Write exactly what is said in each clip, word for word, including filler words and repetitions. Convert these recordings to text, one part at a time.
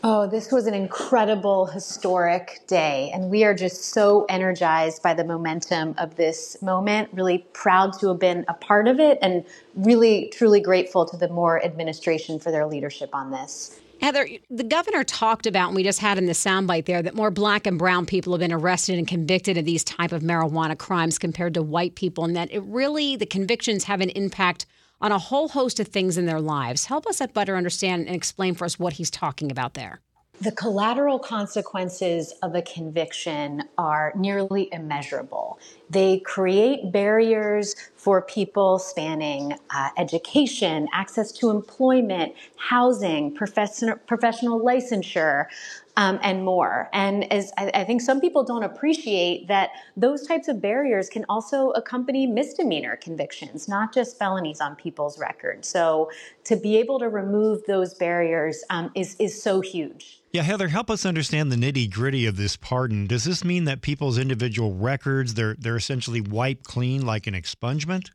Oh, this was an incredible, historic day, and we are just so energized by the momentum of this moment. Really proud to have been a part of it, and really, truly grateful to the Moore administration for their leadership on this. Heather, the governor talked about, and we just had in the soundbite there, that more black and brown people have been arrested and convicted of these type of marijuana crimes compared to white people, and that it really, the convictions have an impact on a whole host of things in their lives. Help us better understand and explain for us what he's talking about there. The collateral consequences of a conviction are nearly immeasurable. They create barriers for people spanning uh, education, access to employment, housing, professional, professional licensure, um, and more. And as I, I think some people don't appreciate that those types of barriers can also accompany misdemeanor convictions, not just felonies on people's records. So to be able to remove those barriers um, is, is so huge. Yeah, Heather, help us understand the nitty-gritty of this pardon. Does this mean that people's individual records, they're they're essentially wiped clean like an expungement?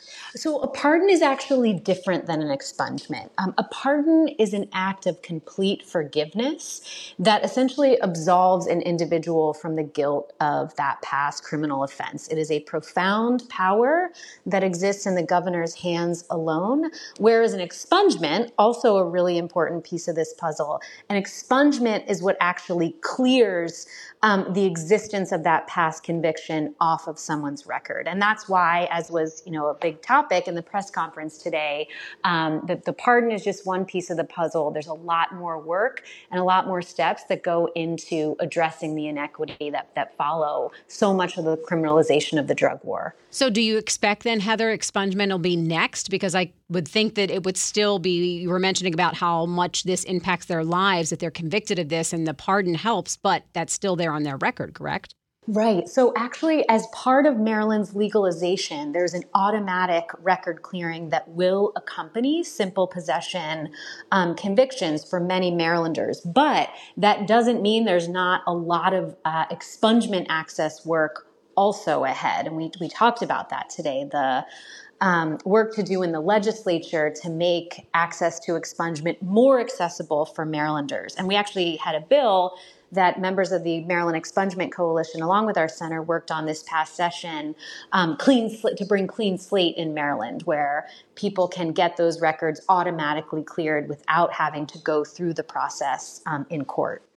So a pardon is actually different than an expungement. Um, a pardon is an act of complete forgiveness that essentially absolves an individual from the guilt of that past criminal offense. It is a profound power that exists in the governor's hands alone, whereas an expungement, also a really important piece of this puzzle, an expungement is what actually clears um, the existence of that past conviction off of someone's record. And that's why, as was, you know, a big topic in the press conference today, um, that the pardon is just one piece of the puzzle. There's a lot more work and a lot more steps that go into addressing the inequity that, that follow so much of the criminalization of the drug war. So do you expect then, Heather, expungement will be next? Because I would think that it would still be, you were mentioning about how much this impacts their lives, that they're convicted of this and the pardon helps, but that's still there on their record, correct? Right. So actually, as part of Maryland's legalization, there's an automatic record clearing that will accompany simple possession um, convictions for many Marylanders. But that doesn't mean there's not a lot of uh, expungement access work also ahead. And we, we talked about that today. The Um, work to do in the legislature to make access to expungement more accessible for Marylanders. And we actually had a bill that members of the Maryland Expungement Coalition, along with our center, worked on this past session, um, clean sl- to bring clean slate in Maryland, where people can get those records automatically cleared without having to go through the process um, in court.